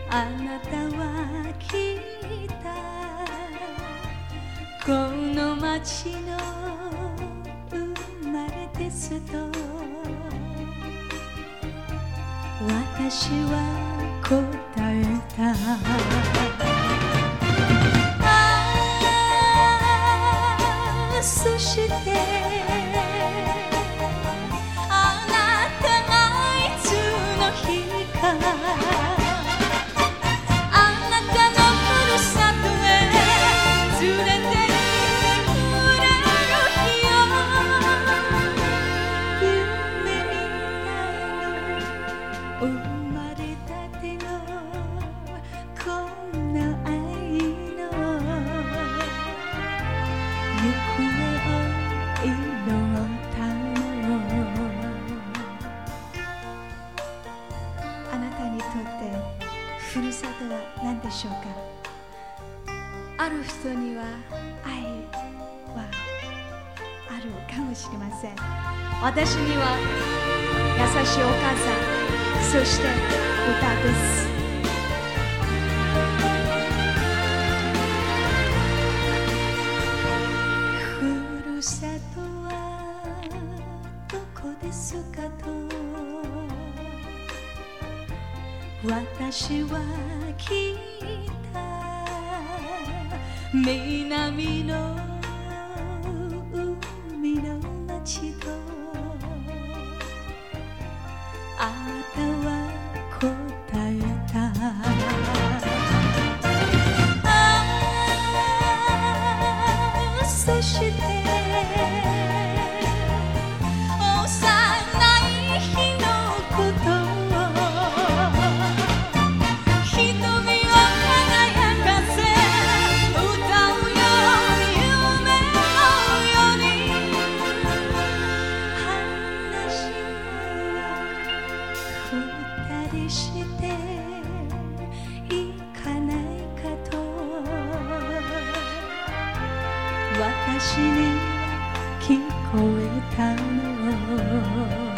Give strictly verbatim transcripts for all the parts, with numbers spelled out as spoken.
あなたは来たこの街の生まれですと私は答えたああそしてあなたがいつの日かふるさとは何でしょうか。ある人には愛はあるかもしれません。私には優しいお母さん、そして歌です。ふるさとはどこですかと私は聞いた南の海の街とあなたは答えたああそして幼い日のことしていかないかと私に聞こえたの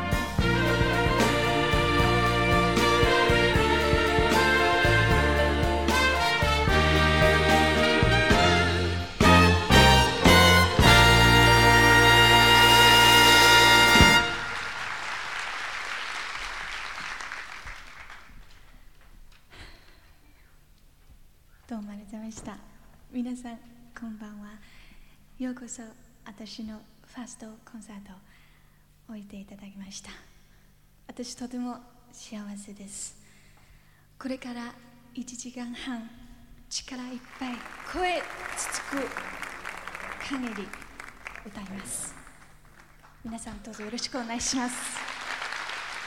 どうもありがとうございました。皆さんこんばんは。ようこそ私のファーストコンサートをおいていただきました。私とても幸せです。これからいちじかんはん力いっぱい声つつく限り歌います。皆さんどうぞよろしくお願いします。